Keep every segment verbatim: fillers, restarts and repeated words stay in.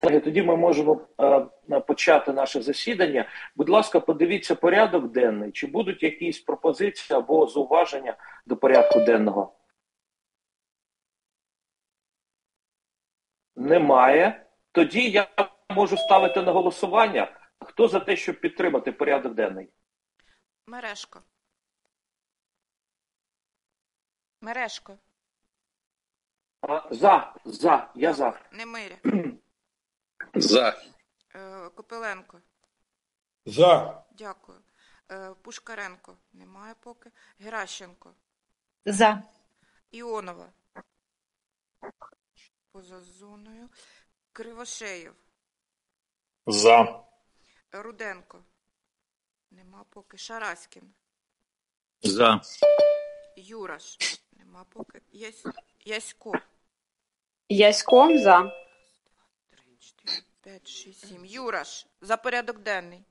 Тоді ми можемо е, почати наше засідання. Будь ласка, подивіться порядок денний. Чи будуть якісь пропозиції або зауваження до порядку денного? Немає. Тоді я можу ставити на голосування. Хто за те, щоб підтримати порядок денний? Мережко. Мережко. А, за. За. Я за. Немиря. За. Е, Копиленко. За. Дякую. Е, Пушкаренко. Немає поки. Геращенко. За. Іонова. Поза зоною. Кривошеєв. За. Руденко. Нема поки. Шараськін. За. Юраш. Нема поки. Ясь... Ясько. Ясько за. три, чотири, п'ять, шість, сім. Юраш. За порядок денний.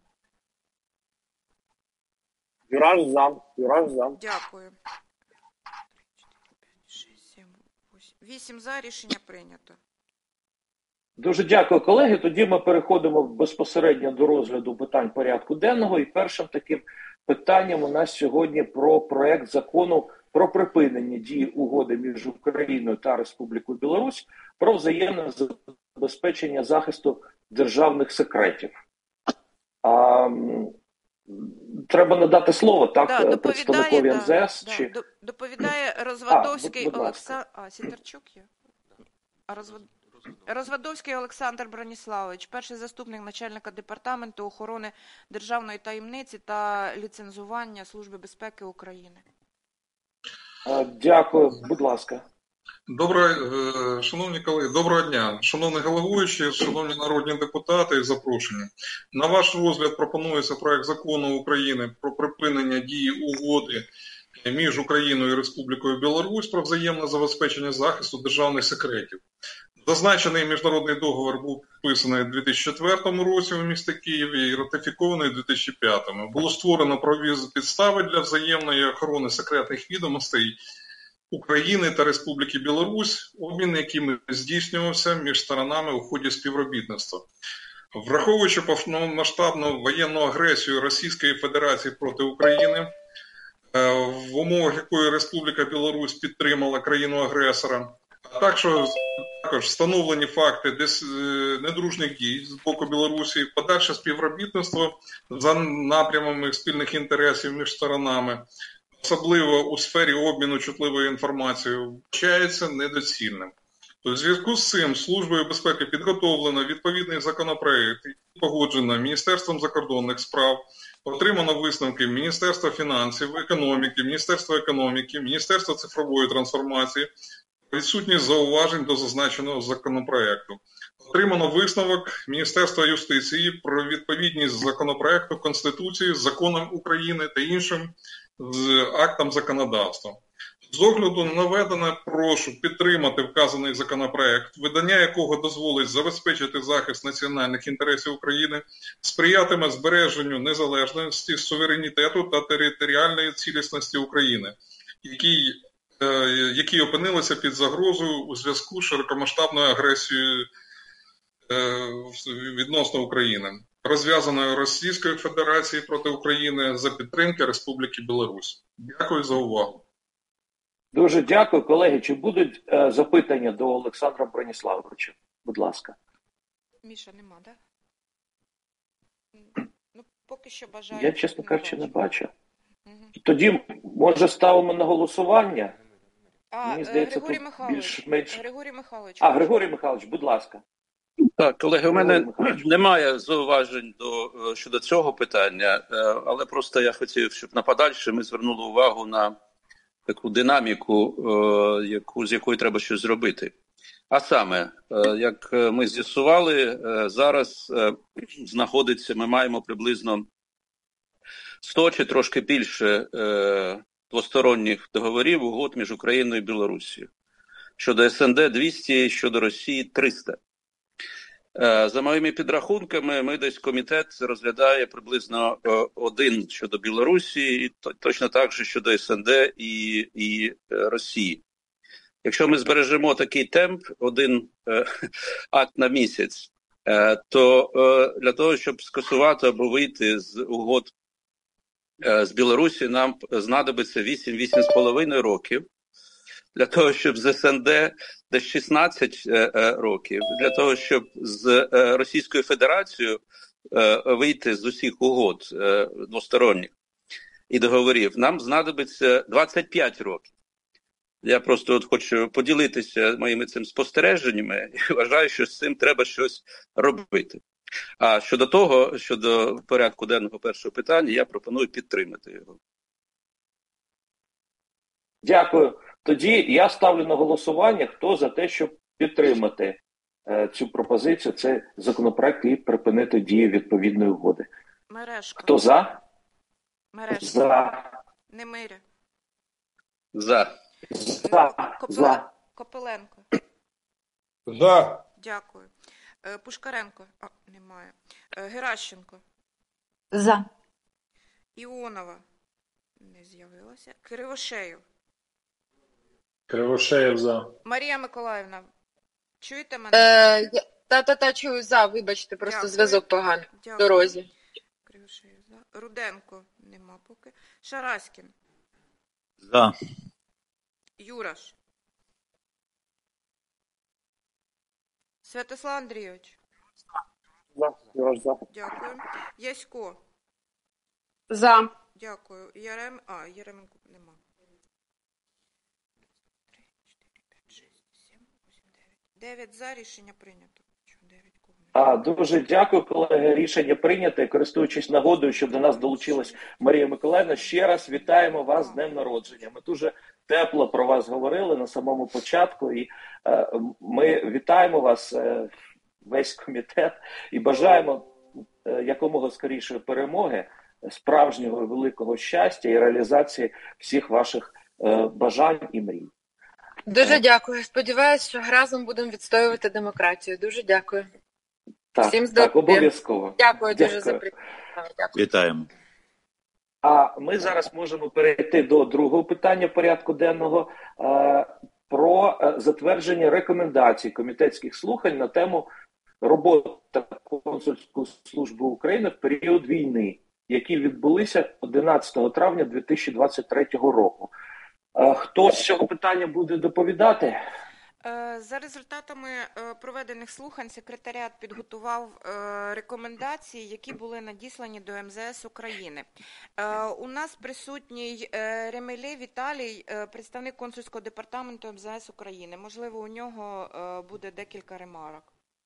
Юраш за. Юраш за. Дякую. три, чотири, п'ять, шість, сім, вісім. Вісім за. Рішення прийнято. Дуже дякую, колеги. Тоді ми переходимо безпосередньо до розгляду питань порядку денного. І першим таким питанням у нас сьогодні про проект закону про припинення дії угоди між Україною та Республікою Білорусь про взаємне забезпечення захисту державних секретів. А, треба надати слово, так, да, представникові да, ем зе ес? Да, чи... Доповідає Розвадовський а, будь, будь Олександр... А, Сідорчук є? А Розвад... Розвадовський Олександр Броніславович, перший заступник начальника департаменту охорони державної таємниці та ліцензування Служби безпеки України. Дякую, будь ласка. Доброго, шановні колеги, доброго дня. Шановні головуючі, шановні народні депутати і запрошені. На ваш розгляд пропонується проект закону України про припинення дії угоди між Україною і Республікою Білорусь про взаємне забезпечення захисту державних секретів. Зазначений міжнародний договір був підписаний у дві тисячі четвертому році у місті Києві і ратифікований у дві тисячі п'ятому. Було створено правові підстави для взаємної охорони секретних відомостей України та Республіки Білорусь, обмін якими здійснювався між сторонами у ході співробітництва. Враховуючи повномасштабну воєнну агресію Російської Федерації проти України, в умовах якої Республіка Білорусь підтримала країну-агресора, а також, також встановлені факти десь недружніх дій з боку Білорусі, подальше співробітництво за напрямами спільних інтересів між сторонами, особливо у сфері обміну чутливою інформацією, вважається недоцільним. У зв'язку з цим Службою безпеки підготовлено відповідний законопроект, погоджено Міністерством закордонних справ, отримано висновки Міністерства фінансів, економіки, Міністерства економіки, Міністерства цифрової трансформації, відсутність зауважень до зазначеного законопроекту. Отримано висновок Міністерства юстиції про відповідність законопроекту Конституції, законам України та іншим актам законодавства. З огляду на наведене, прошу підтримати вказаний законопроект, видання якого дозволить забезпечити захист національних інтересів України, сприятиме збереженню незалежності, суверенітету та територіальної цілісності України, які, е, які опинилися під загрозою у зв'язку з широкомасштабною агресією е, відносно України, розв'язаною Російською Федерацією проти України за підтримки Республіки Білорусь. Дякую за увагу. Дуже дякую, колеги. Чи будуть е, запитання до Олександра Броніславовича? Будь ласка. Міша, нема, так? Да? Ну, поки що бажаю. Я, чесно кажучи, не бачу. Угу. Тоді, може, ставимо на голосування? А, Мені здається, Григорій Михайлович. Більш-менш... Григорій Михайлович. А, Григорій Михайлович, будь ласка. Так, колеги, у мене немає зауважень до, щодо цього питання, але просто я хотів, щоб на подальше ми звернули увагу на таку динаміку, яку, з якою треба щось зробити. А саме, як ми з'ясували, зараз знаходиться, ми маємо приблизно сто чи трошки більше двосторонніх договорів, угод між Україною і Білорусією. Щодо ес ен де двісті, щодо Росії триста. За моїми підрахунками, ми десь комітет розглядає приблизно один щодо Білорусі, і точно так же щодо ес ен де і, і Росії. Якщо ми збережемо такий темп, один е, акт на місяць, то для того, щоб скасувати або вийти з угод з Білорусі, нам знадобиться вісім-вісім з половиною років. Для того, щоб з ес ен де десь шістнадцять років. Для того, щоб з Російською Федерацією вийти з усіх угод двосторонніх і договорів, нам знадобиться двадцять п'ять років. Я просто от хочу поділитися моїми цим спостереженнями і вважаю, що з цим треба щось робити. А щодо того, щодо порядку денного першого питання, я пропоную підтримати його. Дякую. Тоді я ставлю на голосування, хто за те, щоб підтримати е, цю пропозицію, цей законопроект і припинити дію відповідної угоди. Мережко. Хто за? Мережко. За. Немиря. За. За. Копиле... За. Копиленко. За. Дякую. Е, Пушкаренко. А, немає. Е, Геращенко. За. Іонова. Не з'явилася. Кривошеєв. Кривошеєв за. Марія Миколаївна. Чуєте мене? Е, Та-та-та, чую за, вибачте, просто Дякую. зв'язок поганий в Дякую. дорозі. Кривошеєв. За. Руденко. Нема поки. Шараськін. За. Юраш. Святослав Андрійович. За. Юраш за. Дякую. Ясько. За. Дякую. Ярем... А, Яременко нема. три, чотири, п'ять, шість, сім, вісім, дев'ять. дев'ять за, рішення прийнято. Чого дев'ять кого не? А, дуже дякую, колеги. Рішення прийнято. Користуючись нагодою, що до нас долучилась Марія Миколаївна, ще раз вітаємо вас з днем народження. Ми дуже тепло про вас говорили на самому початку, і е, ми вітаємо вас, е, весь комітет, і бажаємо е, якомога скорішої перемоги, справжнього великого щастя і реалізації всіх ваших е, бажань і мрій. Дуже дякую. Сподіваюсь, що разом будемо відстоювати демократію. Дуже дякую. Так, Всім так, здоров'я. обов'язково. Дякую дуже Дякую. за привітання. Дякую. Вітаємо. А ми зараз можемо перейти до другого питання порядку денного е, про е, затвердження рекомендацій комітетських слухань на тему роботи консульської служби України в період війни, які відбулися одинадцятого травня дві тисячі двадцять третього року. Е, хто з цього питання буде доповідати? Е, За результатами е, проведених слухань секретаріат підготував е, рекомендації, які були надіслані до ем зе ес України. Е, У нас присутній е, Ремеле Віталій, е, представник консульського департаменту ем зе ес України. Можливо, у нього е, буде декілька ремарок.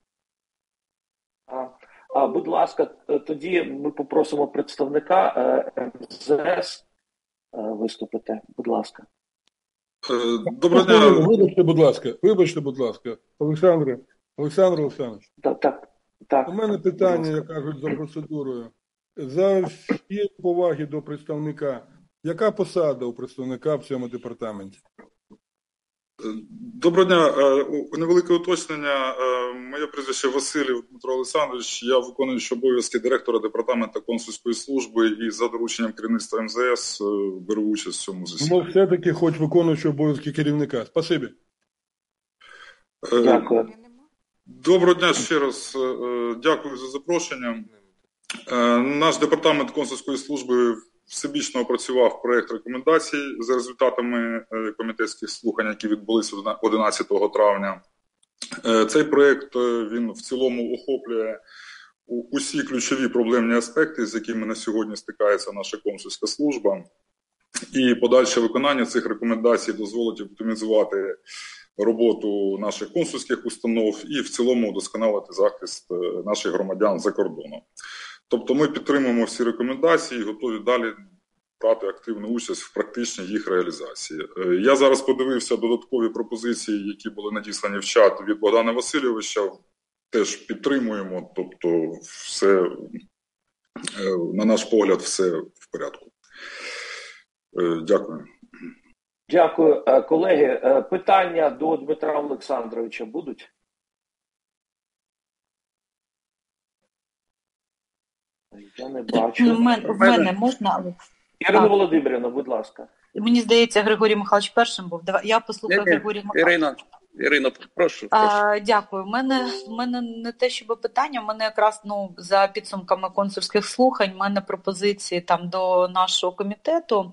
А, а, будь ласка, тоді ми попросимо представника е, ем зе ес е, виступити. Будь ласка. Доброго дня. Вибачте, будь ласка, вибачте, будь ласка, Олександре, Олександр Олександрович. Так, так, так. У мене питання, як кажуть, за процедурою. За всі поваги до представника, яка посада у представника в цьому департаменті? Доброго дня. Невелике уточнення. Моє прізвище Василів Дмитро Олександрович. Я виконуючий обов'язки директора департаменту консульської служби і за дорученням керівництва ем зе ес беру участь в цьому засіданні. Ну, все-таки хоч виконуючий обов'язки керівника. Спасибі. Дякую. Доброго дня ще раз. Дякую за запрошення. Наш департамент консульської служби всебічно опрацював проєкт рекомендацій за результатами комітетських слухань, які відбулися одинадцятого травня. Цей проєкт, він в цілому охоплює усі ключові проблемні аспекти, з якими на сьогодні стикається наша консульська служба. І подальше виконання цих рекомендацій дозволить оптимізувати роботу наших консульських установ і в цілому удосконалити захист наших громадян за кордоном. Тобто ми підтримуємо всі рекомендації і готові далі брати активну участь в практичній їх реалізації. Я зараз подивився додаткові пропозиції, які були надіслані в чат від Богдана Васильовича. Теж підтримуємо, тобто все, на наш погляд, все в порядку. Дякую. Дякую. Колеги, питання до Дмитра Олександровича будуть? Я не бачу. В мене, в мене можна? Ірина Володимирівна, будь ласка. Мені здається, Григорій Михайлович першим був. Давай, я послухаю Ні, ні. Григорія Михайловича. Ірина, Ірино, прошу. прошу. А, дякую. У мене, в мене не те, щоб питання, в мене якраз ну, за підсумками консульських слухань, в мене пропозиції там до нашого комітету.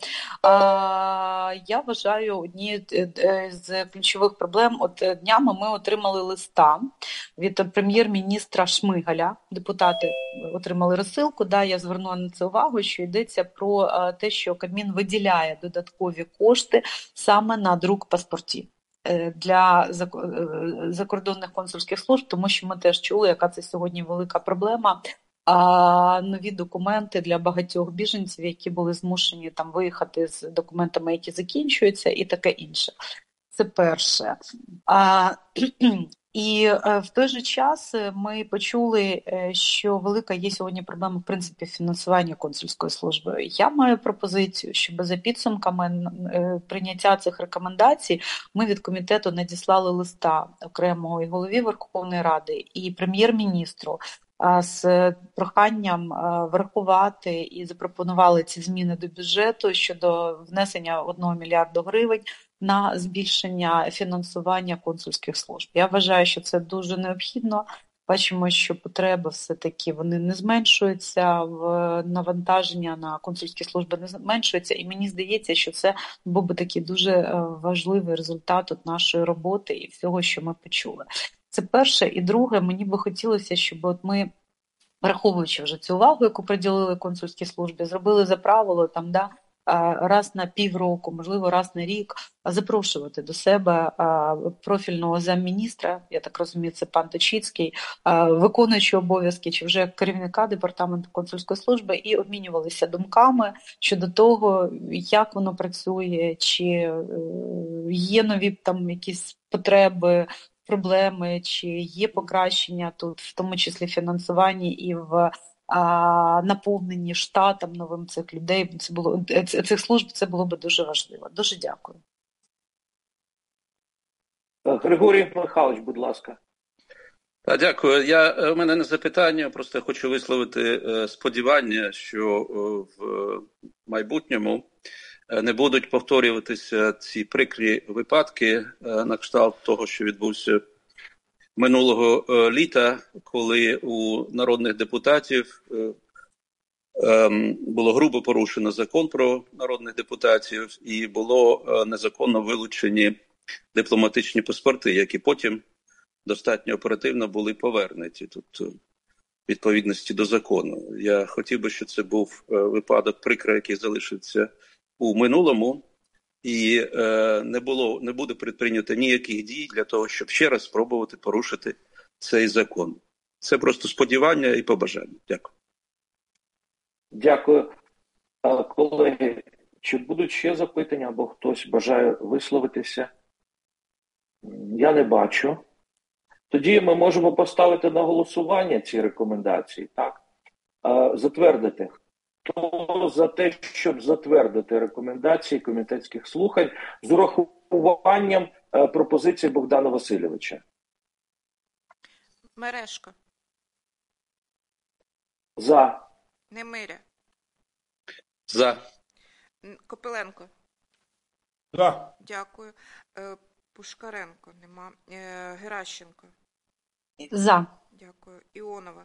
А, я вважаю, одні з ключових проблем, от днями ми отримали листа від прем'єр-міністра Шмигаля. Депутати отримали розсилку, да, я звернула на це увагу, що йдеться про те, що Кабмін виділяє додаткові кошти саме на друк паспортів для закордонних консульських служб, тому що ми теж чули, яка це сьогодні велика проблема. А нові документи для багатьох біженців, які були змушені там виїхати з документами, які закінчуються, і таке інше. Це перше. А, і в той же час ми почули, що велика є сьогодні проблема, в принципі, фінансування консульської служби. Я маю пропозицію, щоб за підсумками прийняття цих рекомендацій ми від комітету надіслали листа окремого і голові Верховної Ради, і прем'єр-міністру з проханням врахувати і запропонували ці зміни до бюджету щодо внесення одного мільярда гривень на збільшення фінансування консульських служб. Я вважаю, що це дуже необхідно. Бачимо, що потреби все-таки вони не зменшуються, в навантаження на консульські служби не зменшується, і мені здається, що це був би такий дуже важливий результат от нашої роботи і всього, що ми почули. Це перше. І друге, мені би хотілося, щоб от ми, враховуючи вже цю увагу, яку приділили консульській службі, зробили за правило там, да, раз на півроку, можливо, раз на рік, запрошувати до себе профільного замміністра, я так розумію, це пан Точицький, виконуючий обов'язки чи вже керівника департаменту консульської служби, і обмінювалися думками щодо того, як воно працює, чи є нові там якісь потреби, проблеми, чи є покращення тут, в тому числі фінансуванні і в а, наповненні штатом новим цих людей, це було цих служб, це було би дуже важливо. Дуже дякую. Григорій Михайлович, будь ласка. Так, дякую. Я, у мене не запитання, просто хочу висловити е, сподівання, що е, в майбутньому не будуть повторюватися ці прикрі випадки е, на кшталт того, що відбувся минулого е, літа, коли у народних депутатів е, е, було грубо порушено закон про народних депутатів і було е, незаконно вилучені дипломатичні паспорти, які потім достатньо оперативно були повернуті тут відповідності до закону. Я хотів би, щоб це був е, випадок прикро, який залишиться у минулому, і е, не було, не буде предприйнято ніяких дій для того, щоб ще раз спробувати порушити цей закон. Це просто сподівання і побажання. Дякую. Дякую. Колеги, чи будуть ще запитання, або хтось бажає висловитися? Я не бачу. Тоді ми можемо поставити на голосування ці рекомендації, так? Затвердити. Хто за те, щоб затвердити рекомендації комітетських слухань з урахуванням пропозицій Богдана Васильовича? Мережко. За. Немиря. За. Копиленко. За. Дякую. Пушкаренко нема. Геращенко. За. Дякую. Іонова.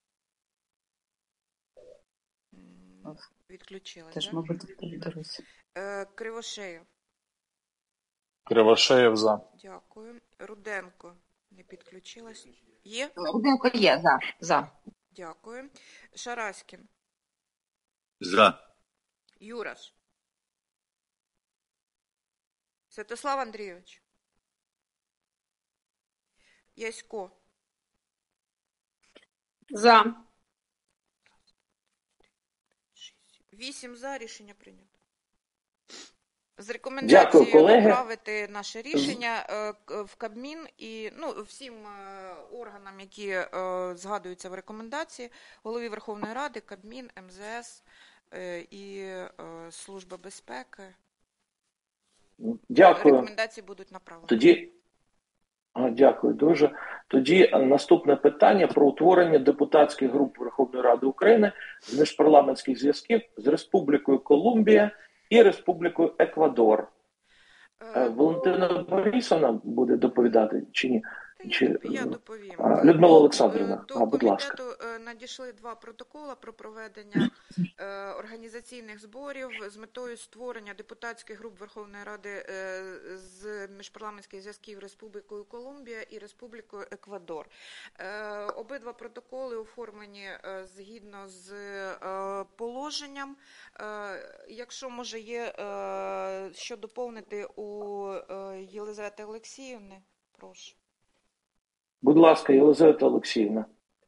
Відключилась, Теж, так? мабуть, піддаруся. Кривошеєв. Кривошеєв за. Дякую. Руденко. Не підключилась. Є? Руденко є, за. За. Дякую. Шараськін. За. Юраш. Святослав Андрійович. Ясько. За. Вісім за, рішення прийнято. З рекомендацією направити наше рішення е, в Кабмін і ну, всім е, органам, які е, згадуються в рекомендації, голові Верховної Ради, Кабмін, ем зе ес е, і е, Служба безпеки. Дякую. Рекомендації будуть направлені. Тоді, дякую дуже. Тоді наступне питання про утворення депутатських груп Верховної Ради України з міжпарламентських зв'язків з Республікою Колумбія і Республікою Еквадор. Е, Валентина Борисовна буде доповідати чи ні? Та Чи... Я доповім. А, Людмила Олександрівна, До а, будь ласка. комітету надійшли два протоколи про проведення е, організаційних зборів з метою створення депутатських груп Верховної Ради е, з міжпарламентських зв'язків Республікою Колумбія і Республікою Еквадор. Е, обидва протоколи оформлені е, згідно з е, положенням. Е, якщо, може, є е, що доповнити у е, Єлизавети Олексіївни, прошу. Будь ласка, Єлизавета Олексіївна.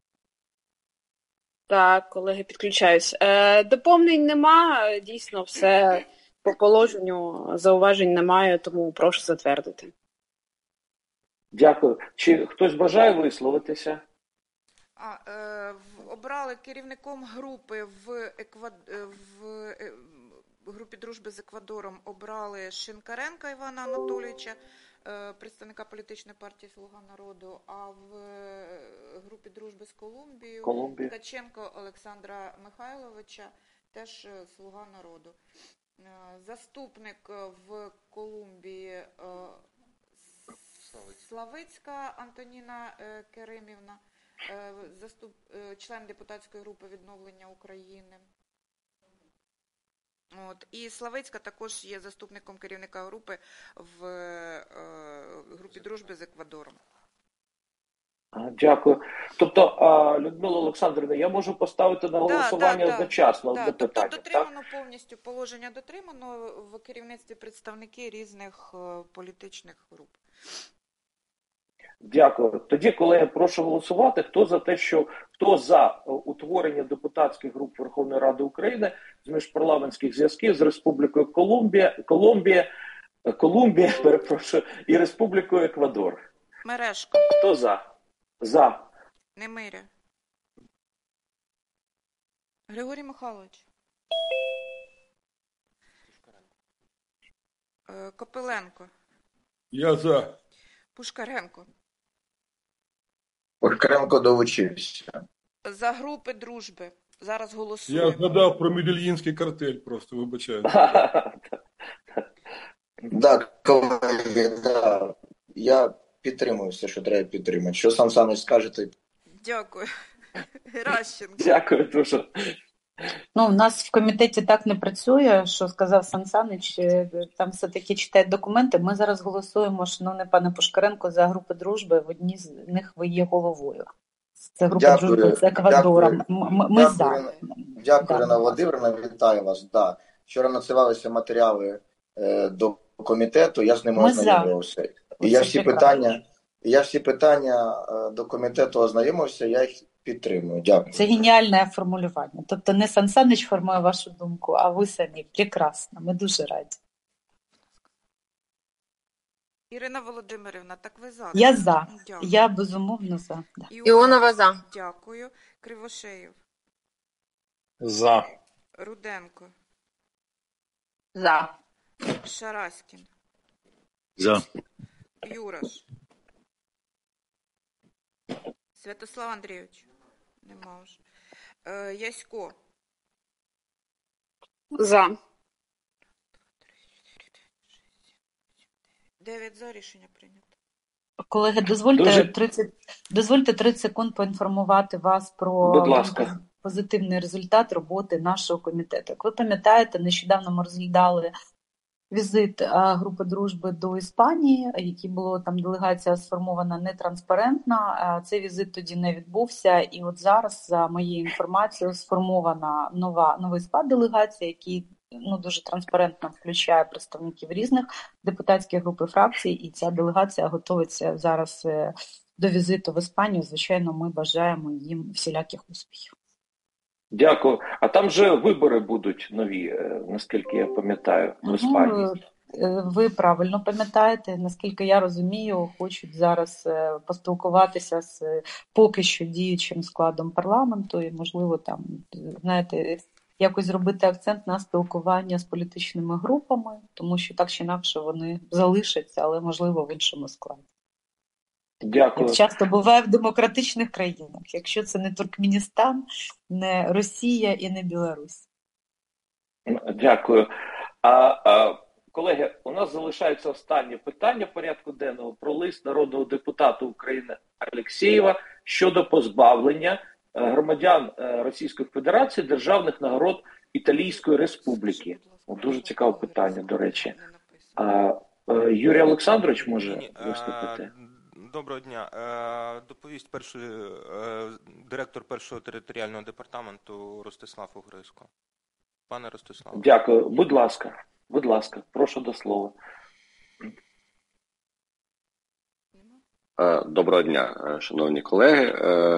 Так, колеги, підключаюсь. Е, доповнень нема, дійсно все по положенню, зауважень немає, тому прошу затвердити. Дякую. Чи хтось бажає висловитися? А, е, обрали керівником групи в, Еквад... в е, групі дружби з Еквадором обрали Шинкаренка Івана Анатолійовича, е, представника політичної партії «Слуга народу», а в е, групі дружби з Колумбією Колумбія. Ткаченко Олександра Михайловича, теж е, «Слуга народу». Е, заступник в Колумбії е, Славицька Антоніна е, Керимівна, е, заступ... е, член депутатської групи «Відновлення України». От. І Славицька також є заступником керівника групи в е, групі дружби з Еквадором. Дякую. Тобто, Людмила Олександрівна, я можу поставити на голосування да, да, одночасно да, одне тобто питання, дотримано так? повністю, положення дотримано, в керівництві представники різних е, політичних груп. Дякую. Тоді, колеги, прошу голосувати. Хто за те, що хто за утворення депутатських груп Верховної Ради України з міжпарламентських зв'язків з Республікою Колумбія, Колумбія, Колумбія, перепрошую, і Республікою Еквадор. Мережко. Хто за? За. Немиря. Григорій Михайлович. Копиленко. Я за. Пушкаренко. Пушкаренко долучився. За групи дружби. Зараз голосуємо. Я згадав про Медельїнський картель, просто вибачаю. Так, колеги, да. Я підтримую все, що треба підтримати. Що Сан Саныч скажете? Дякую. Геращенко. Дякую дуже. Ну, у нас в комітеті так не працює, що сказав Сан Санич, там все-таки читають документи. Ми зараз голосуємо, шановний пане Пушкаренко, за групи дружби, в одній з них ви є головою. Це група Дякую, дружби з Еквадором. Дякую, Ми, ми дякую, за. Дякую, Да. Ірина Володимирівна, вітаю вас. Да. Вчора надсилалися матеріали е, до комітету, я з ними Ми ознайомився. І я всі питання, я всі питання е, до комітету ознайомився, я їх підтримую. Дякую. Це геніальне формулювання. Тобто не Сан Санич формує вашу думку, а ви самі. Прекрасно. Ми дуже раді. Ірина Володимирівна, так ви за? Я за. Дякую. Я безумовно за. Да. Іонова за. Дякую. Кривошеєв. За. Руденко. За. Шараськін. За. Юраш. Святослав Андрійович. Нема вже. Е, Ясько. За. Дев'ять за, рішення прийнято. Колеги, дозвольте Дуже- тридцять, дозвольте тридцять секунд поінформувати вас про Будь ласка. позитивний результат роботи нашого комітету. Як ви пам'ятаєте, нещодавно ми розглядали візит а, групи дружби до Іспанії, який було там делегація сформована нетранспарентна. А, цей візит тоді не відбувся, і от зараз, за моєю інформацією, сформована нова новий склад делегації, який ну дуже транспарентно включає представників різних депутатських груп і фракцій, і ця делегація готується зараз е, до візиту в Іспанію. Звичайно, ми бажаємо їм всіляких успіхів. Дякую. А там же вибори будуть нові, е, наскільки я пам'ятаю, в Іспанії. Ну, е, ви правильно пам'ятаєте, наскільки я розумію, хочуть зараз е, поспілкуватися з е, поки що діючим складом парламенту і, можливо, там, знаєте, якось зробити акцент на спілкування з політичними групами, тому що так чи інакше вони залишаться, але, можливо, в іншому складі. Дякую. Як часто буває в демократичних країнах, якщо це не Туркменістан, не Росія і не Білорусь. Дякую. А, а Колеги, у нас залишається останнє питання порядку денного про лист народного депутата України Алєксєєва щодо позбавлення громадян Російської Федерації державних нагород Італійської Республіки. Дуже цікаве питання, до речі. А, Юрій Олександрович може виступити? Доброго дня. Доповість перший директор першого територіального департаменту Ростислав Угриско. Пане Ростиславе. Дякую. Будь ласка. Будь ласка, прошу до слова. Доброго дня, шановні колеги.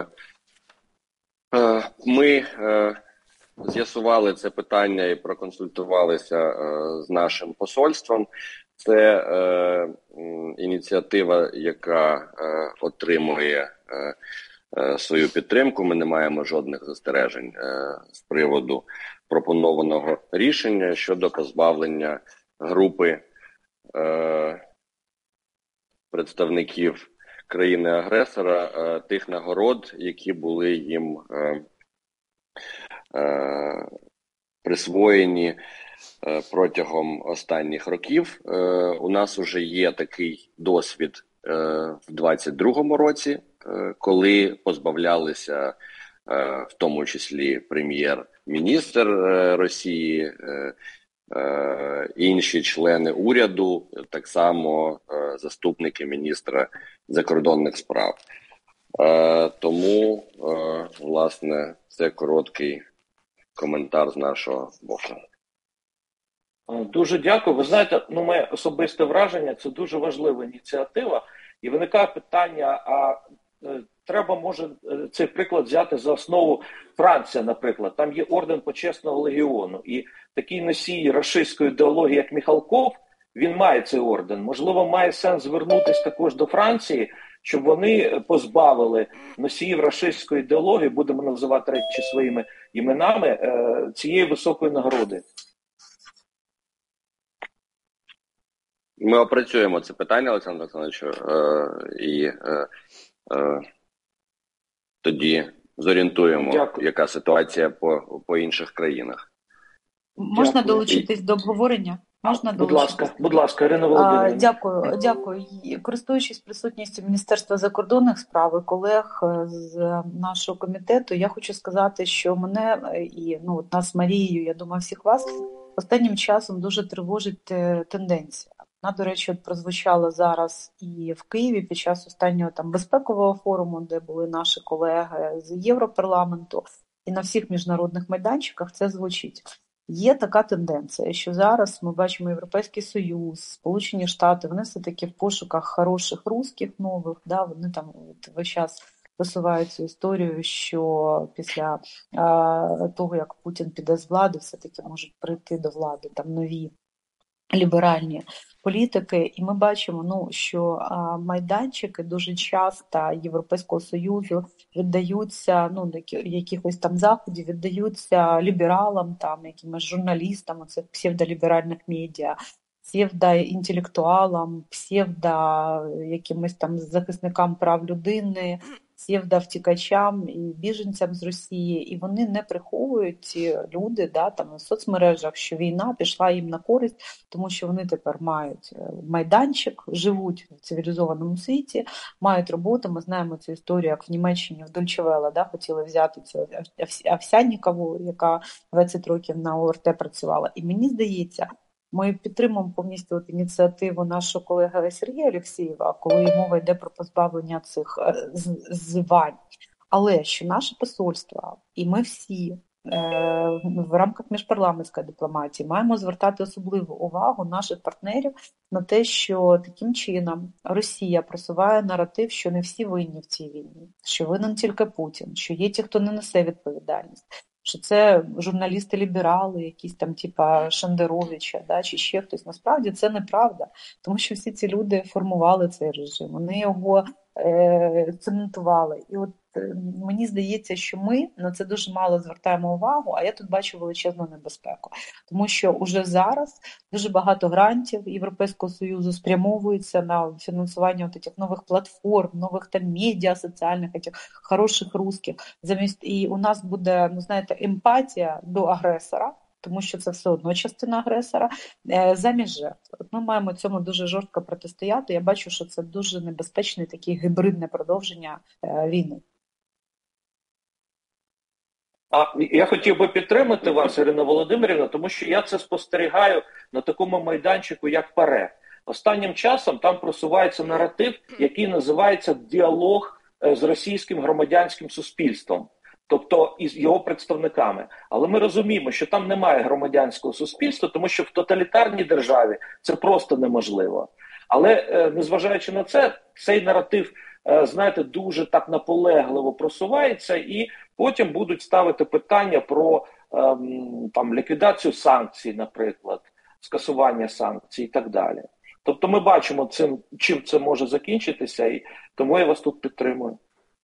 Ми з'ясували це питання і проконсультувалися з нашим посольством. Це ініціатива, яка отримує свою підтримку. Ми не маємо жодних застережень з приводу пропонованого рішення щодо позбавлення групи е, представників країни-агресора е, тих нагород, які були їм е, е, присвоєні е, протягом останніх років. Е, у нас вже є такий досвід е, в двадцять другому році, е, коли позбавлялися в тому числі прем'єр-міністр Росії, інші члени уряду, так само заступники міністра закордонних справ. Тому, власне, це короткий коментар з нашого боку. Дуже дякую. Ви знаєте, ну, моє особисте враження, це дуже важлива ініціатива. І виникає питання, а треба, може, цей приклад взяти за основу Франція, наприклад. Там є орден Почесного легіону. І такий носій рашистської ідеології, як Міхалков, він має цей орден. Можливо, має сенс звернутися також до Франції, щоб вони позбавили носіїв рашистської ідеології, будемо називати речі своїми іменами, цієї високої нагороди. Ми опрацюємо це питання, Олександр Олександрович, і тоді зорієнтуємо, Дякую. яка ситуація по, по інших країнах. Можна Дякую. долучитись до обговорення? Можна будь ласка, будь ласка, Ірина Володимирівна. Дякую, дякую. Користуючись присутністю Міністерства закордонних справ і колег з нашого комітету, я хочу сказати, що мене і ну, от нас з Марією, я думаю, всіх вас, останнім часом дуже тривожить тенденція. Вона, до речі, от прозвучала зараз і в Києві під час останнього там безпекового форуму, де були наші колеги з Європарламенту, і на всіх міжнародних майданчиках це звучить. Є така тенденція, що зараз ми бачимо Європейський Союз, Сполучені Штати, вони все-таки в пошуках хороших русських нових, да, вони там от, весь час висувають цю історію, що після а, того, як Путін піде з влади, все-таки можуть прийти до влади там нові ліберальні політики, і ми бачимо, ну, що а, майданчики дуже часто Європейського Союзу віддаються, ну, якихось там заходів віддаються лібералам, там, якимось журналістам, оце псевдоліберальних медіа, псевдоінтелектуалам, псевдо якимось там захисникам прав людини, псевдовтікачам і біженцям з Росії, і вони не приховують, ці люди, да, там, в соцмережах, що війна пішла їм на користь, тому що вони тепер мають майданчик, живуть в цивілізованому світі, мають роботу. Ми знаємо цю історію, як в Німеччині, в Дольче-Велле, да, хотіли взяти цю Овсяннікову, яка двадцять років на О Р Т працювала. І мені здається, ми підтримуємо повністю от ініціативу нашого колеги Сергія Алєксєєва, коли мова йде про позбавлення цих звань. Але що наше посольство, і ми всі е, в рамках міжпарламентської дипломатії маємо звертати особливу увагу наших партнерів на те, що таким чином Росія просуває наратив, що не всі винні в цій війні, що винен тільки Путін, що є ті, хто не несе відповідальність. Що це журналісти-ліберали, якісь там типа Шендеровича, да, чи ще хтось. Насправді це неправда, тому що всі ці люди формували цей режим, вони його е, цементували. І от е, мені здається, що ми на це дуже мало звертаємо увагу, а я тут бачу величезну небезпеку. Тому що уже зараз дуже багато грантів Європейського Союзу спрямовується на фінансування от цих нових платформ, нових там медіа соціальних, цих хороших русських. Замість, і у нас буде, ну знаєте, емпатія до агресора, тому що це все одно частина агресора, е, замість жертв. От ми маємо цьому дуже жорстко протистояти. Я бачу, що це дуже небезпечне таке гібридне продовження е, війни. А я хотів би підтримати вас, Ірина Володимирівна, тому що я це спостерігаю на такому майданчику, як ПАРЕ. Останнім часом там просувається наратив, який називається «діалог з російським громадянським суспільством», тобто із його представниками. Але ми розуміємо, що там немає громадянського суспільства, тому що в тоталітарній державі це просто неможливо. Але, незважаючи на це, цей наратив, знаєте, дуже так наполегливо просувається, і потім будуть ставити питання про ем, там, ліквідацію санкцій, наприклад, скасування санкцій і так далі. Тобто ми бачимо, цим, чим це може закінчитися, і тому я вас тут підтримую.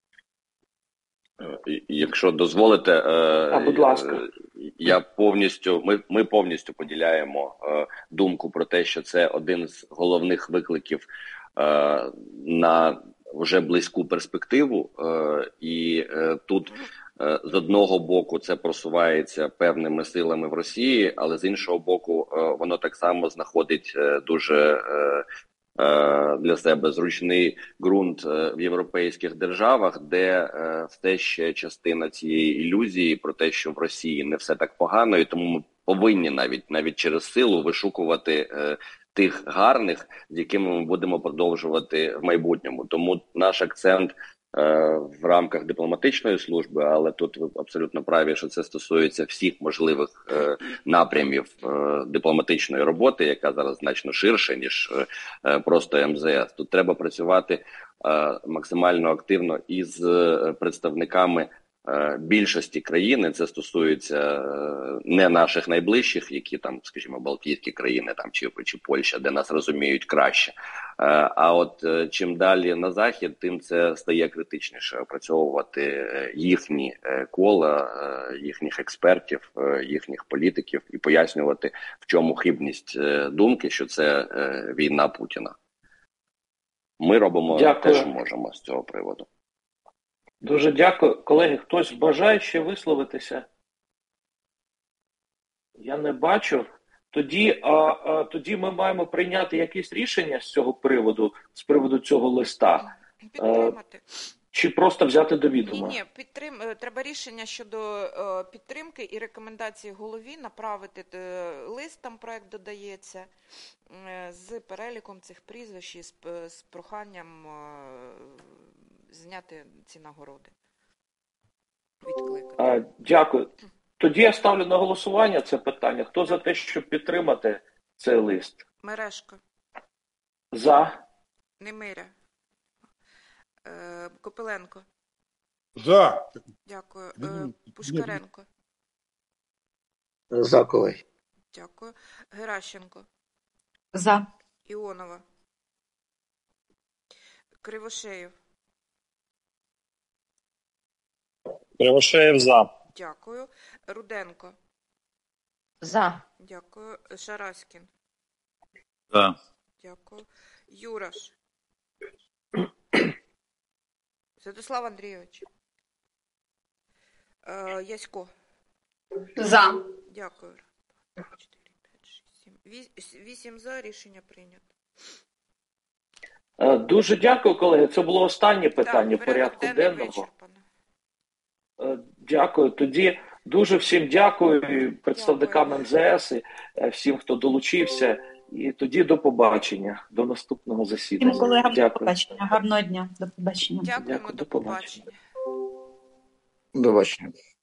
Якщо дозволите, а, будь ласка. Я повністю, ми, ми повністю поділяємо е, думку про те, що це один з головних викликів е, на вже близьку перспективу, е, і е, тут е, з одного боку це просувається певними силами в Росії, але з іншого боку е, воно так само знаходить е, дуже е, е, для себе зручний ґрунт е, в європейських державах, де е, все ще частина цієї ілюзії про те, що в Росії не все так погано, і тому ми повинні навіть навіть через силу вишукувати е, тих гарних, з якими ми будемо продовжувати в майбутньому. Тому наш акцент е, в рамках дипломатичної служби, але тут ви абсолютно праві, що це стосується всіх можливих е, напрямів е, дипломатичної роботи, яка зараз значно ширша, ніж е, просто ем зе ес. Тут треба працювати е, максимально активно із е, представниками більшості країни. Це стосується не наших найближчих, які там, скажімо, Балтійські країни там чи, чи Польща, де нас розуміють краще. А от чим далі на захід, тим це стає критичніше опрацьовувати їхні кола, їхніх експертів, їхніх політиків і пояснювати, в чому хибність думки, що це війна Путіна. Ми робимо Дякую. те, що можемо з цього приводу. Дуже дякую. Колеги, хтось бажає ще висловитися? Я не бачу. Тоді, а, а, тоді ми маємо прийняти якісь рішення з цього приводу, з приводу цього листа. Підтримати. Чи просто взяти до відома? Ні, ні, підтрим... треба рішення щодо е, підтримки і рекомендації голові направити е, лист, там проект додається, е, з переліком цих прізвищ, з, з проханням е, зняти ці нагороди. Відкликати. А, дякую. Тоді я ставлю на голосування це питання. Хто за те, щоб підтримати цей лист? Мережко. За. Немиря. Е, Копиленко. За. Дякую. Е, Пушкаренко. За, колеги. Дякую. Геращенко. За. Іонова. Кривошеєв. Кривошеєв за. Дякую. Руденко. За. Дякую. Шараськін. За. Дякую. Юраш. Святослав Андрійович. Е, Ясько. За. Дякую. чотири, п'ять, шість, сім. Вісім за. Рішення прийнято. Дуже дякую, колеги. Це було останнє питання так, в порядку денного. Вичерпано. Дякую. Тоді дуже всім дякую представникам ем зе ес, і всім, хто долучився. І тоді до побачення, до наступного засідання. Всім колегам дякую. До побачення. Гарного дня. До побачення. Дякуємо, Дякую, до побачення. До побачення.